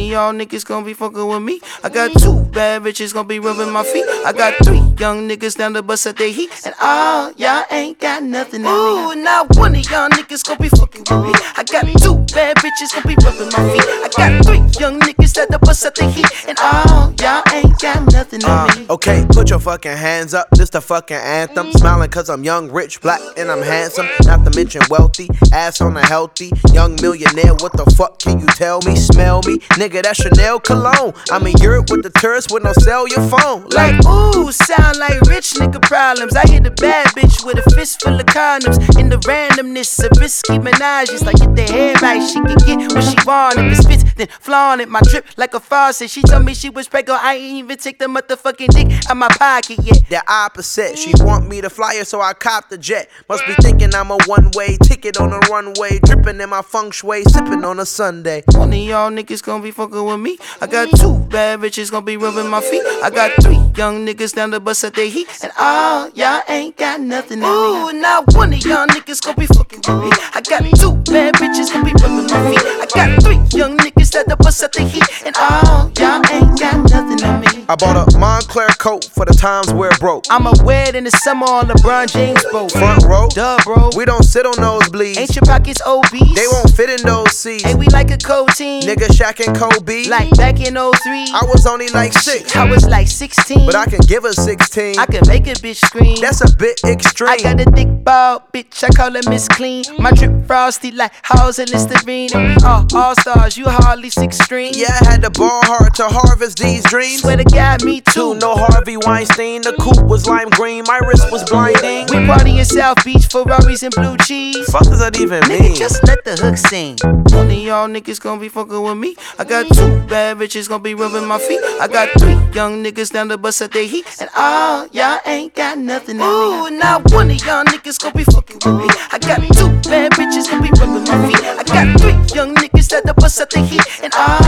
of y'all niggas gon' be fucking with me. I got 2 bad bitches gon' be rubbing my feet. I got 3 young niggas down to bust at their heat. And all y'all ain't got nothing on me. Ooh, not one of y'all niggas gon' be fucking with me. I got 2 bad bitches gon' be rubbing my feet. I got 3 young niggas that to bust at their heat. And all y'all ain't got nothing on me. Okay, put your fucking hands up, this the fucking anthem. Smiling cause I'm young, rich, black, and I'm handsome. Not to mention wealthy, ass on a healthy young millionaire. What the fuck can you tell me? Smell me? Nigga, that's Chanel cologne. I'm in Europe with the tourists with no cellular phone. Like, ooh, sound like rich nigga problems. I hit a bad bitch with a fist full of condoms. In the randomness of risky menages. Like, get the head right, she can get what she want. If it spits, then flaunt it. My drip like a faucet. She told me she was pregnant, I ain't even take the motherfucking dick out my pocket yet. The opposite, she want me to fly her, so I cop the jet. Must be thinking I'm a one-way ticket on a runway. Dripping in my feng shui, sipping on a Sunday. One of y'all niggas gon' be fucking with me. I got 2 bad bitches gon' be rubbing my feet. I got 3 young niggas down to bust at their heat. And all y'all ain't got nothing on me. Ooh, not one of y'all niggas gon' be fucking with me. I got 2 bad bitches gon' be rubbing my feet. I got 3 young niggas that to bust at their heat. And all y'all ain't got nothing on me. I bought a Montclair coat for the times where it broke. I'ma wear it in the summer on LeBron James boat. Front row? Duh, bro. We don't sit on nosebleeds. Ain't your pockets obese? They won't fit in those seats. Ain't we like a co-team? Nigga Shaq and Kobe. Like back in 03. I was only like 6. I was like 16. But I can give her 16. I can make a bitch scream. That's a bit extreme. I got a thick ball, bitch, I call her Miss Clean. My drip frosty like Halls and Listerine. And we all stars, you hardly 6 strings. Yeah, I had to ball hard to harvest these dreams. Swear to God, me too. No Harvey Weinstein, the coupe was lime green, my wrist was blinding. We party in South Beach, Ferraris and blue cheese. Fuck does that even mean? Nigga, just let the hook sing. One of y'all niggas gon' be fucking with me. I got 2 bad bitches gon' be rubbing my feet. I got 3 young niggas down to bust at their heat. And all y'all ain't got nothing on me. Ooh, not one of y'all niggas gon' be fucking with me. I got 2 bad bitches gon' be rubbing my feet. I got 3 young niggas that to bust at their heat. And all